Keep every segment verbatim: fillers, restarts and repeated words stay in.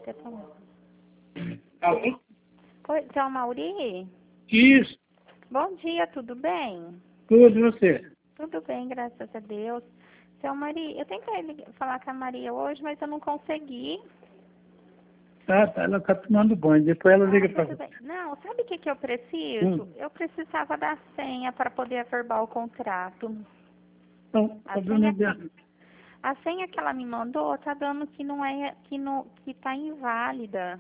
Você falou. Alô? Oi, seu Mauri? Isso, Bom dia, tudo bem? tudo, e você? Tudo bem, graças a Deus. Seu Mauri, eu tentei lig- falar com a Maria hoje, mas eu não consegui. Tá, tá, ela tá tomando banho, depois ela Ah, liga pra tudo você. bem. Não, sabe o que, que eu preciso? Hum. Eu precisava da senha para poder averbar o contrato. Então, A a dona senha, Bia- a senha que ela me mandou tá dando que não é, que não, que tá inválida.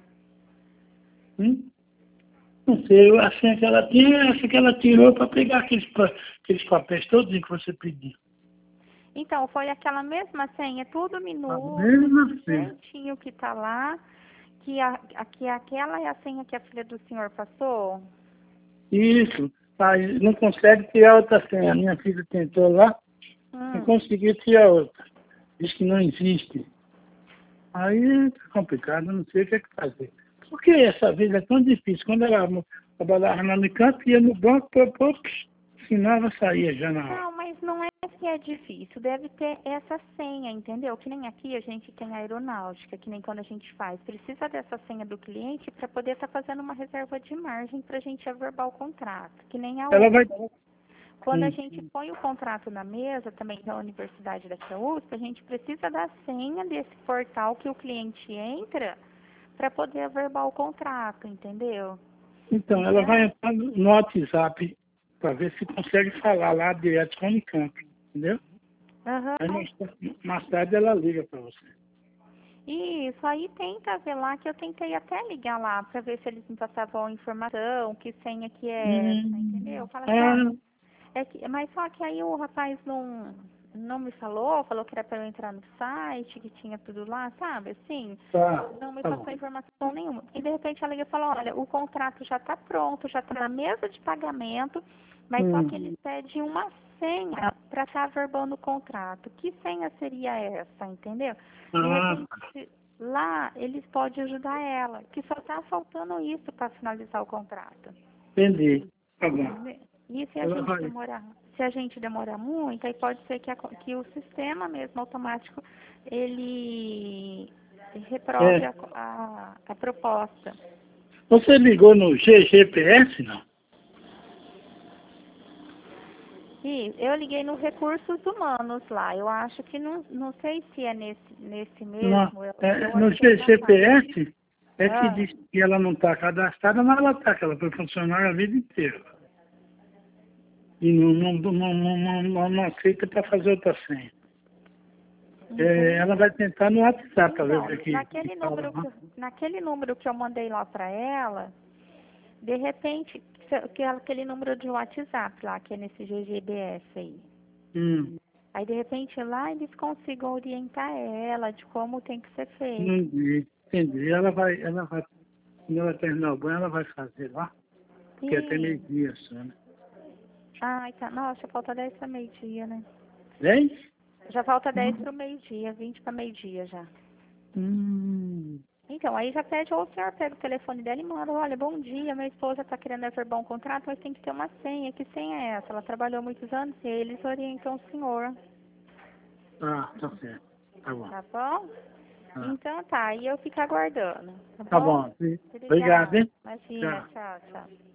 hum? Não sei, eu achei que ela tinha, acho que ela tirou para pegar aqueles, pa- aqueles papéis todos que você pediu. Então, foi aquela mesma senha, tudo A minúsculo, mesma do senha. jeitinho que tá lá, que, a, a- que aquela é a senha que a filha do senhor passou? Isso, aí não consegue tirar outra senha. A minha filha tentou lá, não Hum. conseguiu tirar outra. Diz que não existe. Aí tá complicado, eu não sei o que é que fazer. Por que essa vida é tão difícil? Quando ela mo- trabalhava na Unicamp, ia no banco, propôs, assinava, saía já na hora. Não, mas não é que é difícil, deve ter essa senha, entendeu? Que nem aqui a gente tem a aeronáutica, que nem quando a gente faz. Precisa dessa senha do cliente para poder estar fazendo uma reserva de margem para a gente averbar o contrato, que nem a Ela outra. vai. Quando a Hum. gente põe o contrato na mesa, também da universidade da U S P, a gente precisa da senha desse portal que o cliente entra para poder averbar o contrato, entendeu? Então, ela vai Então, entrar no no WhatsApp para ver se consegue falar lá direto com a Unicamp, entendeu? aham. Aí mais, ta- mais tarde ela liga para você. Isso, aí tenta ver lá, que eu tentei até ligar lá para ver se eles me passavam a informação, que senha que é essa, entendeu? Hum. Fala assim, ó, Ah, é que, mas só que aí o rapaz não, não me falou, falou que era para eu entrar no site, que tinha tudo lá, sabe, assim, tá, não me tá bom. passou informação nenhuma. E de repente ela liga e falou, olha, o contrato já está pronto, já está na mesa de pagamento, mas só que Hum. eles pedem uma senha para estar averbando o contrato. Que senha seria essa, entendeu? De Ah, repente, lá eles podem ajudar ela, que só está faltando isso para finalizar o contrato. entendi. Tá bom. Entendeu? E se a Ela gente vai. demorar, se a gente demorar muito, aí pode ser que, a co- que o sistema mesmo automático ele reprove É. a, co- a, a proposta. Você ligou no G G P S, não? E eu liguei nos recursos humanos lá. Eu acho que não, não sei se é nesse, nesse Não. mesmo. Eu, É, eu no achei na G P página. S é que Ah, diz que ela não está cadastrada, mas ela está, que ela foi funcionária a vida inteira. E não, não, não, não, não, não, não aceita para fazer outra senha. É, ela entendi. vai tentar no WhatsApp para ver o Então, que, que, que naquele fala número lá. que, eu- naquele número que eu mandei lá para ela, de repente, se- que é aquele número de WhatsApp lá, que é nesse G G B S aí. Hum, Aí, de repente, lá eles consigam orientar ela de como tem que ser feito. entendi, entendi. Ela vai, ela vai, quando ela terminar o banho, ela vai fazer lá, porque até Sim. meio-dia só, né? Ai, tá. Nossa, falta dez para meio-dia, né? Dez? Já falta dez para o meio-dia, vinte para meio-dia já. Hum, Então, aí já pede, ou o senhor pega o telefone dela e manda, olha, bom dia, minha esposa está querendo averbar um contrato, mas tem que ter uma senha. Que senha é essa? Ela trabalhou muitos anos e eles orientam o senhor, tá, tá certo. Tá bom. tá bom? Tá, Então tá, aí eu fico aguardando, tá tá bom? bom. Obrigado, Obrigada. hein? Imagina, Tchau. tchau, tchau.